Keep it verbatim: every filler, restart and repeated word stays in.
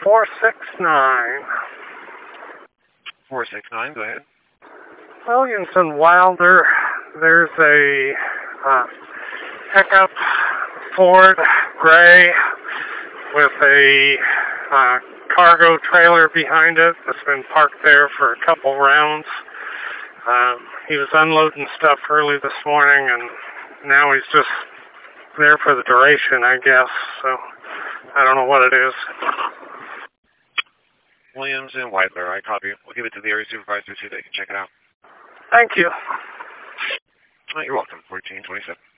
four six nine. four six nine, go ahead. Williamson Wilder, there's a uh, pickup Ford Gray with a uh, cargo trailer behind it that's been parked there for a couple rounds. Um, he was unloading stuff early this morning, and now he's just there for the duration, I guess. So I don't know what it is. Williams and Whitler, I copy. We'll give it to the area supervisor so they can check it out. Thank you. Oh, you're welcome. fourteen twenty-seven.